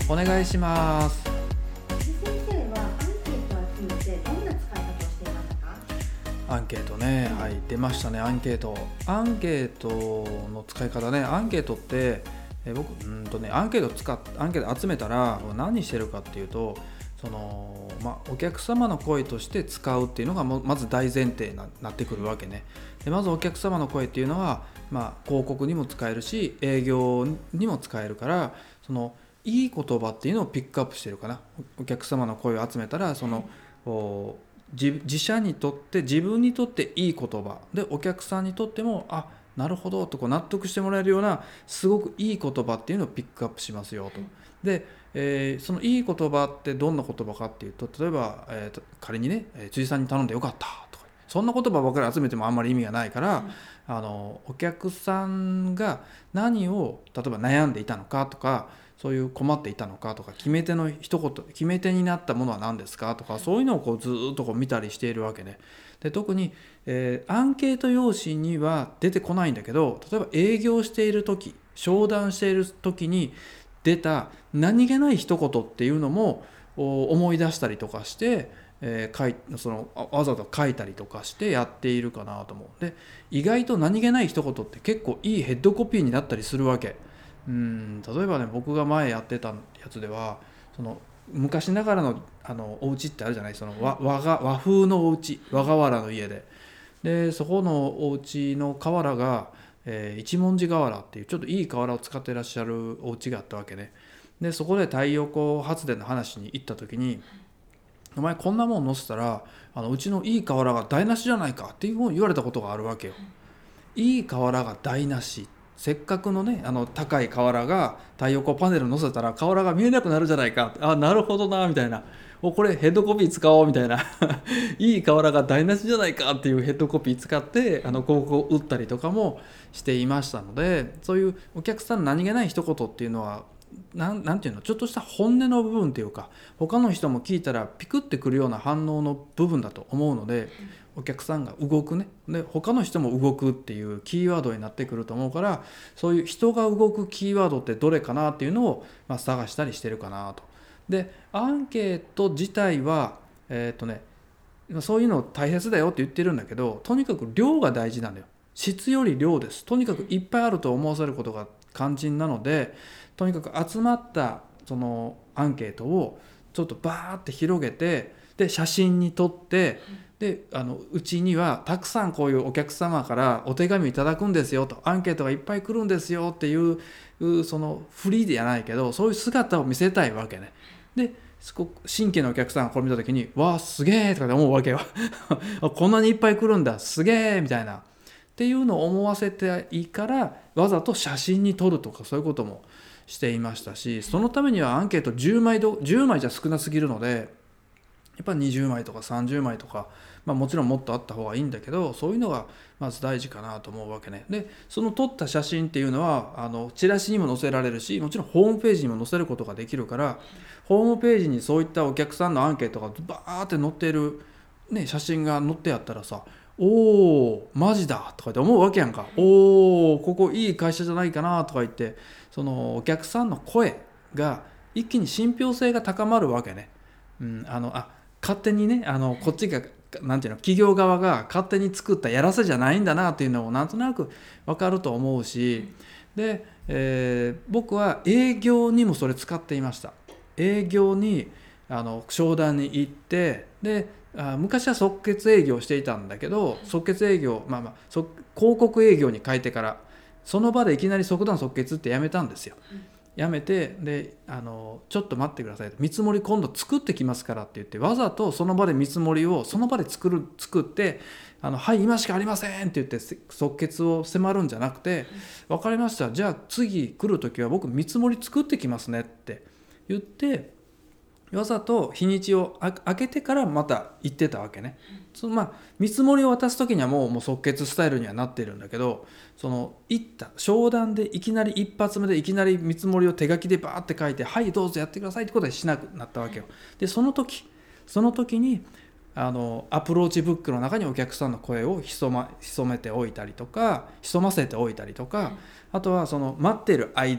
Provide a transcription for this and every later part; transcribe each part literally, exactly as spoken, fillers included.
お願いします。 先生はアンケートを集めてどんな使い方をしていましたか？ アンケートね、はい、出ましたね。アンケートアンケートの使い方ね。アンケートってえ僕うんとねアンケート使っアンケート集めたら何してるかっていうと、そのまあお客様の声として使うっていうのがもまず大前提に な, なってくるわけね。でまずお客様の声っていうのは、まあ、広告にも使えるし営業にも使えるから、そのいい言葉っていうのをピックアップしてるかな。お客様の声を集めたら、そのお自, 自社にとって自分にとっていい言葉で、お客さんにとってもあなるほどとこう納得してもらえるようなすごくいい言葉っていうのをピックアップしますよと。で、えーそのいい言葉ってどんな言葉かっていうと、例えば、えーと仮にね、えー辻さんに頼んでよかったとか、そんな言葉ばかり集めてもあんまり意味がないから、あのお客さんが何を例えば悩んでいたのかとか、そういう困っていたのかとか、決め手の一言決め手になったものは何ですかとか、そういうのをこうずっとこう見たりしているわけね。で特に、えーアンケート用紙には出てこないんだけど、例えば営業している時、商談している時に出た何気ない一言っていうのもお思い出したりとかして、えー書いそのあわざと書いたりとかしてやっているかなと思う。で意外と何気ない一言って結構いいヘッドコピーになったりするわけ。うん例えばね、僕が前やってたやつでは、その昔ながらのあのお家ってあるじゃない、その和和が和風のお家、和瓦の家で、でそこのお家の瓦が、えー一文字瓦っていうちょっといい瓦を使ってらっしゃるお家があったわけね。でそこで太陽光発電の話に行った時に、お前こんなもん載せたらあのうちのいい瓦が台無しじゃないかっていうふうに言われたことがあるわけよ。いい瓦が台無し、せっかくのねあの高い瓦が太陽光パネル載せたら瓦が見えなくなるじゃないか、あなるほどなみたいな、おこれヘッドコピー使おうみたいないい瓦が台無しじゃないかっていうヘッドコピー使ってあの広告を打ったりとかもしていましたので、そういうお客さんの何気ない一言っていうのはなん、なんていうの、ちょっとした本音の部分っていうか、他の人も聞いたらピクってくるような反応の部分だと思うので、お客さんが動くね、で他の人も動くっていうキーワードになってくると思うから、そういう人が動くキーワードってどれかなっていうのを、まあ、探したりしてるかなと。でアンケート自体はえっ、とねそういうの大切だよって言ってるんだけど、とにかく量が大事なんだよ。質より量です。とにかくいっぱいあると思わせることが肝心なので、とにかく集まったそのアンケートをちょっとバーって広げて、で写真に撮って、であのうちにはたくさんこういうお客様からお手紙いただくんですよと、アンケートがいっぱい来るんですよっていう、そのフリーじゃないけどそういう姿を見せたいわけね。ですごく新規のお客さんがこれ見た時にわあすげえとかで思うわけよこんなにいっぱい来るんだすげえみたいなっていうのを思わせていいから、わざと写真に撮るとかそういうこともしていましたし、そのためにはアンケートじゅうまいどじゅうまいじゃ少なすぎるので、やっぱにじゅうまいとかさんじゅうまいとか、まあ、もちろんもっとあった方がいいんだけど、そういうのがまず大事かなと思うわけね。でその撮った写真っていうのはあのチラシにも載せられるし、もちろんホームページにも載せることができるから、ホームページにそういったお客さんのアンケートがバーって載っている、ね、写真が載ってあったらさ、おーマジだとかって思うわけやんか。おーここいい会社じゃないかなとか言って、そのお客さんの声が一気に信憑性が高まるわけね。うん、あのあ勝手にねあのこっちがなんていうの、企業側が勝手に作ったやらせじゃないんだなっていうのもなんとなく分かると思うし、で、えー僕は営業にもそれ使っていました。営業にあの商談に行って、であ昔は即決営業していたんだけど、即決営業、まあまあそ広告営業に変えてからその場でいきなり即断即決ってやめたんですよ。やめて、であのちょっと待ってくださいと、見積もり今度作ってきますからって言って、わざとその場で見積もりをその場で作る作ってあのはい今しかありませんって言って即決を迫るんじゃなくて、分かりましたじゃあ次来る時は僕見積もり作ってきますねって言って、わざと日にちをあ開けてからまた行ってたわけね。そのまあ見積もりを渡す時にはもう、もう即決スタイルにはなっているんだけど、その行った商談でいきなり一発目でいきなり見積もりを手書きでバーって書いて、はいどうぞやってくださいってことはしなくなったわけよ。でその時その時にあのアプローチブックの中にお客さんの声を潜ま潜めておいたりとか、潜ませておいたりとか、あとはその待っている間、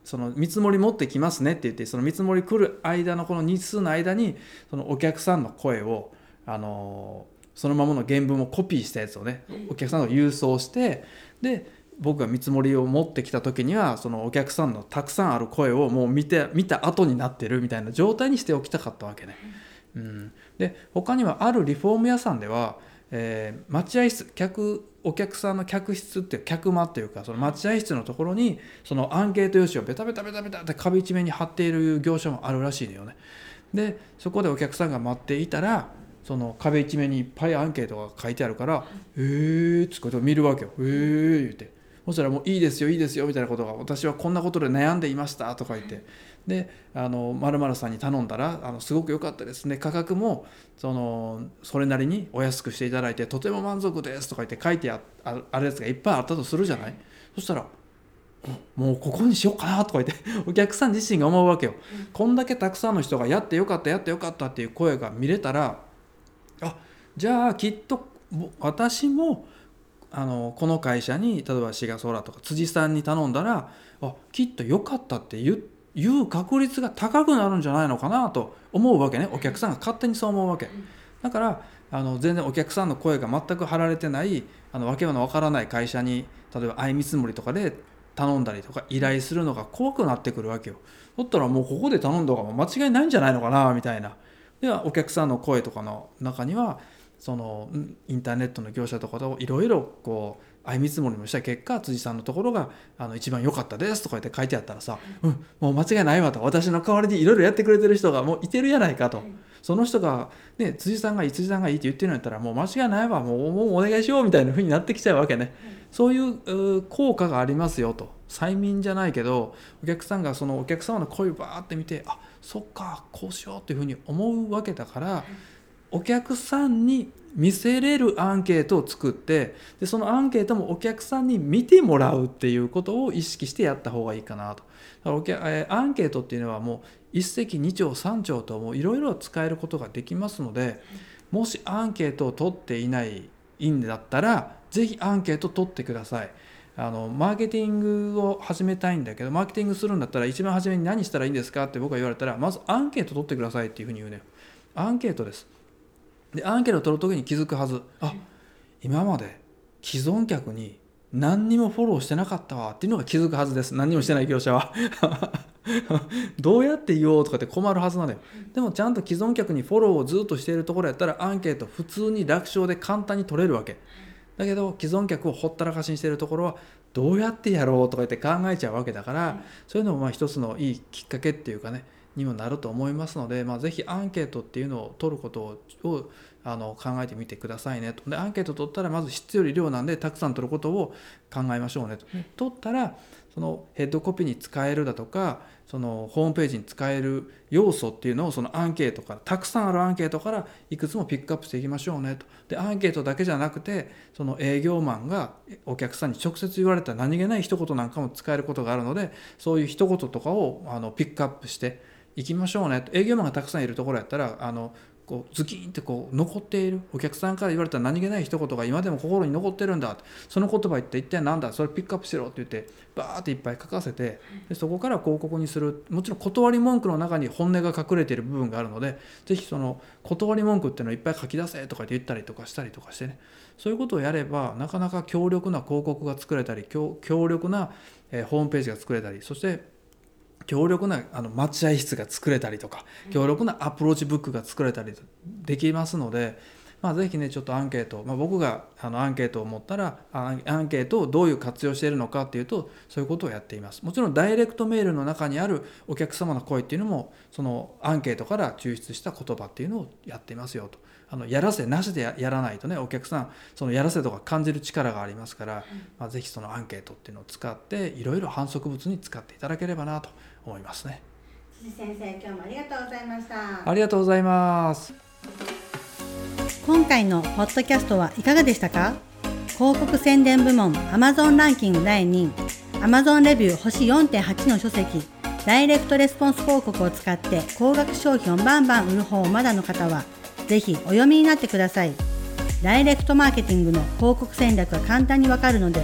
その見積もり持ってきますねって言って、その見積もり来る間のこの日数の間にそのお客さんの声をあのそのままの原文をコピーしたやつをね、お客さんが郵送して、で僕が見積もりを持ってきた時にはそのお客さんのたくさんある声をもう見て見た後になってるみたいな状態にしておきたかったわけね。うん、で他にはあるリフォーム屋さんでは、えー、待合室客お客さんの客室って客間っていうか、その待合室のところにそのアンケート用紙をベタベタベタベタって壁一面に貼っている業者もあるらしいのよね。でそこでお客さんが待っていたら、その壁一面にいっぱいアンケートが書いてあるから「へーってことを見るわけよ。へー言って、そしたらもういいですよいいですよみたいなことが、私はこんなことで悩んでいましたとか言って、であの〇〇さんに頼んだらあのすごく良かったですね、価格もそのそれなりにお安くしていただいてとても満足ですとか言って書いて あ, あ, あるやつがいっぱいあったとするじゃない。そしたらもうここにしようかなとか言ってお客さん自身が思うわけよ。こんだけたくさんの人がやってよかったやってよかったっていう声が見れたら、あじゃあきっと私もあのこの会社に例えばシガソラとか辻さんに頼んだら、あきっと良かったって言う確率が高くなるんじゃないのかなと思うわけね。お客さんが勝手にそう思うわけだから、あの全然お客さんの声が全く張られてないあのわけのわからない会社に例えば相見積もりとかで頼んだりとか依頼するのが怖くなってくるわけよ。だったらもうここで頼んだ方が間違いないんじゃないのかなみたいな。ではお客さんの声とかの中にはそのインターネットの業者とかといろいろこう相見積もりもした結果、辻さんのところがあの一番良かったですとか言って書いてあったらさ、うん、もう間違いないわと、私の代わりにいろいろやってくれてる人がもういてるやないかと、その人が、ね、辻さんがいい辻さんがいいって言ってるんやったらもう間違いないわ、もう、もうお願いしようみたいな風になってきちゃうわけね。そういう効果がありますよと。催眠じゃないけどお客さんがそのお客様の声をバーって見て、あそっかこうしようっていう風に思うわけだから、お客さんに見せれるアンケートを作って、でそのアンケートもお客さんに見てもらうっていうことを意識してやった方がいいかなと。だからえアンケートっていうのはもう一石二鳥三鳥ともいろいろ使えることができますので、もしアンケートを取っていないんだったらぜひアンケート取ってください。あのマーケティングを始めたいんだけど、マーケティングするんだったら一番初めに何したらいいんですかって僕が言われたら、まずアンケート取ってくださいっていうふうに言うね。アンケートです。でアンケートを取るときに気づくはず、あ今まで既存客に何にもフォローしてなかったわっていうのが気づくはずです。何にもしてない業者はどうやって言おうとかって困るはずなのよ。でもちゃんと既存客にフォローをずっとしているところやったらアンケート普通に楽勝で簡単に取れるわけだけど、既存客をほったらかしにしているところはどうやってやろうとか言って考えちゃうわけだから、そういうのもまあ一つのいいきっかけっていうかねにもなると思いますので、まあ、ぜひアンケートっていうのを取ることをあの考えてみてくださいねと。でアンケート取ったらまず質より量なんでたくさん取ることを考えましょうねと。取ったらそのヘッドコピーに使えるだとかそのホームページに使える要素っていうのをそのアンケートからたくさんあるアンケートからいくつもピックアップしていきましょうねと。でアンケートだけじゃなくてその営業マンがお客さんに直接言われた何気ない一言なんかも使えることがあるので、そういう一言とかをあのピックアップして行きましょうねと。営業マンがたくさんいるところやったらあのこうズキンってこう残っているお客さんから言われた何気ない一言が今でも心に残ってるんだ、その言葉って一体何だ、それピックアップしろって言ってバーっていっぱい書かせて、でそこから広告にする。もちろん断り文句の中に本音が隠れている部分があるので、ぜひその断り文句っていうのをいっぱい書き出せとかって言ったりとかしたりとかしてね、そういうことをやればなかなか強力な広告が作れたり 強, 強力な、えー、ホームページが作れたり、そして強力なあの待合室が作れたりとか、強力なアプローチブックが作れたりできますので、まあ、ぜひねちょっとアンケート、まあ、僕があのアンケートを持ったらアンケートをどういう活用しているのかっていうと、そういうことをやっています。もちろんダイレクトメールの中にあるお客様の声っていうのもそのアンケートから抽出した言葉っていうのをやっていますよと。あのやらせなしで や, やらないとね、お客さんそのやらせとか感じる力がありますから、まあ、ぜひそのアンケートっていうのを使っていろいろ反則物に使っていただければなと思いますね。 辻先生、今日もありがとうございました。 ありがとうございます。 今回のポッドキャストはいかがでしたか？広告宣伝部門 Amazon ランキングだいにい Amazon レビュー星 よんてんはち の書籍ダイレクトレスポンス広告を使って高額商品をバンバン売る方まだの方はぜひお読みになってください。ダイレクトマーケティングの広告戦略が簡単にわかるので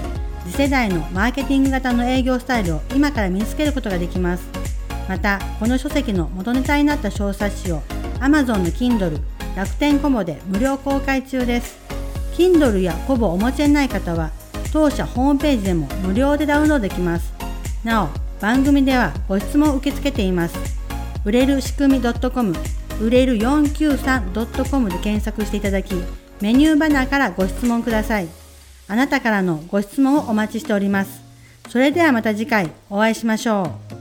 次世代のマーケティング型の営業スタイルを今から身につけることができます。また、この書籍の元ネタになった小冊子を Amazon の Kindle、楽天コボで無料公開中です。Kindle やコボをお持ちでない方は、当社ホームページでも無料でダウンロードできます。なお、番組ではご質問を受け付けています。売れる仕組み .com、売れる よんきゅうさん ドットコム で検索していただき、メニューバナーからご質問ください。あなたからのご質問をお待ちしております。それではまた次回お会いしましょう。